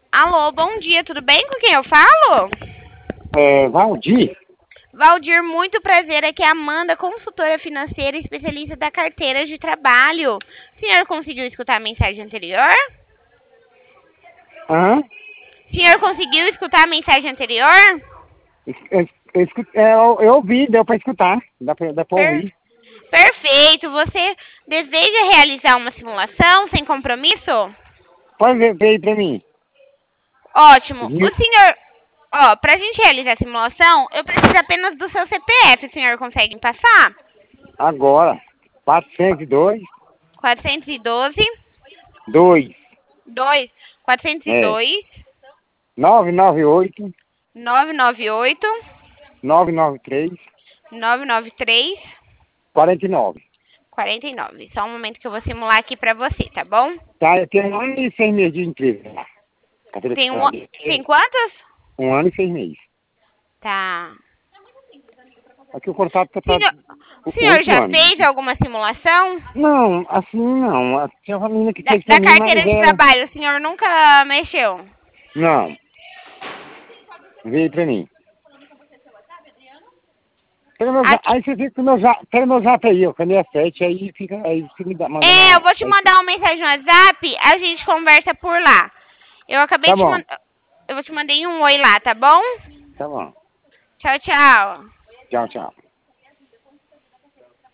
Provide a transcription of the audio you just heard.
Alô, bom dia, tudo bem? Com quem eu falo? Valdir? Valdir, muito prazer. Aqui é a Amanda, consultora financeira e especialista da carteira de trabalho. O senhor conseguiu escutar a mensagem anterior? Hã? O senhor conseguiu escutar a mensagem anterior? Eu ouvi, deu pra escutar. Dá pra Per- ouvir. Perfeito. Você deseja realizar uma simulação sem compromisso? Pode ver aí pra mim. Ótimo. Viu? O senhor... Ó, pra gente realizar a simulação, eu preciso apenas do seu CPF. O senhor consegue me passar? Agora. 402, 412 2, 2 é, 402 998, 998 993, 993 49. 49. Só um momento que eu vou simular aqui pra você, tá bom? Tá, eu tenho 1 ano e 6 meses de empresa lá. Carteira de Tem trabalho. tem quantos? 1 ano e 6 meses. Tá. Aqui o contrato tá Senhor, o com senhor 8 já anos. fez alguma simulação? Não, assim não. Tinha uma menina que fez pra Da mim, mas carteira de trabalho, o senhor nunca mexeu? Não, veio pra mim. Aqui. Aí você fica com o meu zap, pega meu zap aí, ó, com a 67, aí fica, aí você me dá, manda É, eu uma. vou te mandar uma mensagem no WhatsApp, a gente conversa por lá. Eu acabei Tá de bom, mandar. Eu vou te mandei um oi lá, tá bom? tá bom. Tchau, tchau. Tchau, tchau.